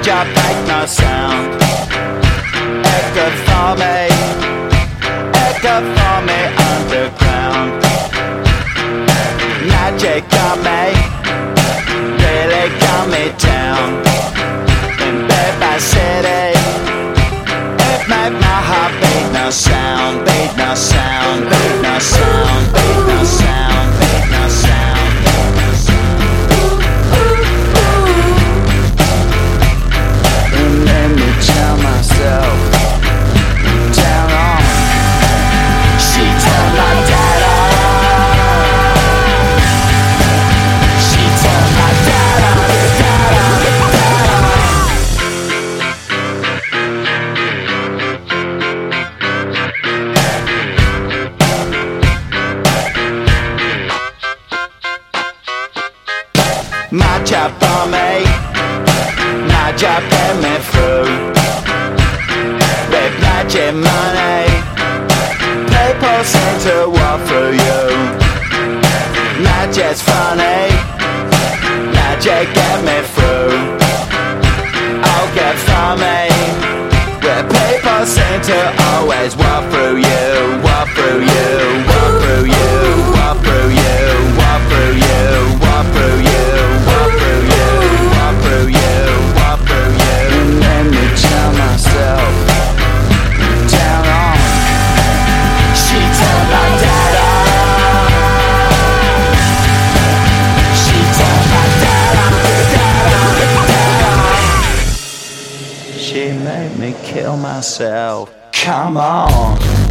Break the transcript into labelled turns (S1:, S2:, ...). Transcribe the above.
S1: job make no sound. Echo for me underground. Magic got me, really got me down. In Bed Bath City, it made my heart beat no sound, beat no sound, beat no sound, beat no sound, beat no sound. And let me tell myself, down on. She turned my dad on. She turned my dad on, dad on, dad on. My job for me, my job get me through. With magic money, people seem to walk through you. Magic's funny, magic get me through. I'll get from me, where people seem to always walk through you, walk through you, walk through you, walk through you, walk through you, walk through you, walk through you, walk through you, walk through you. And let me tell myself, down on. She turned my dad on. She turned my dad on, dad on, dad on. She made me kill myself. Come on.